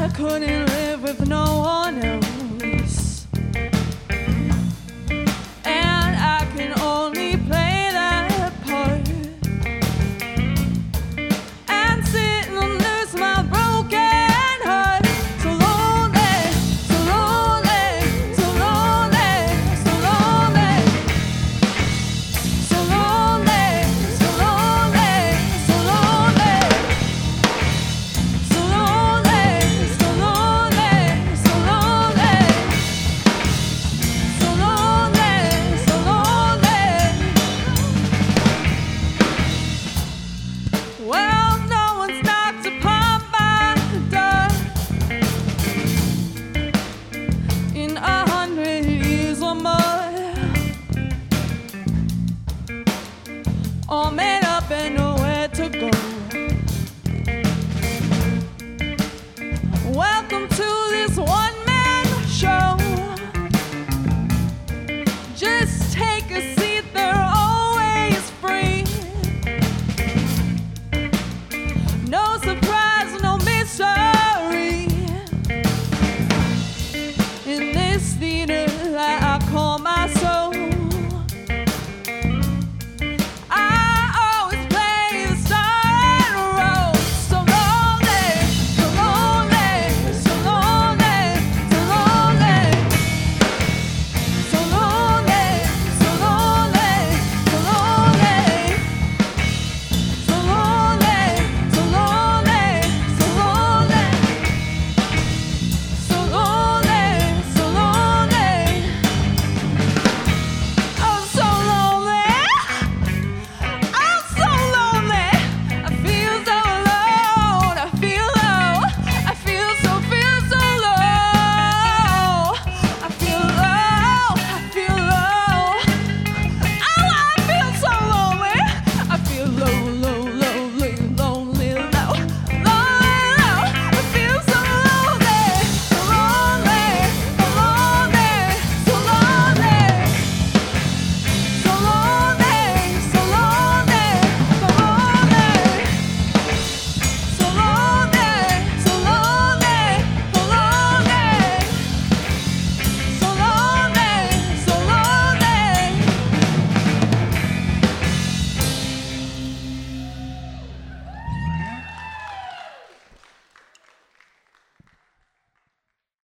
couldn't live with no one else, and I can only play that part and sit and lose my broken heart. So lonely, so lonely, so lonely, so lonely, so lonely, so lonely, so lonely, so lonely, so lonely, so lonely, so lonely, so lonely. Well, no one's knocked upon my door in 100 years or more, all made up and nowhere to go. Welcome to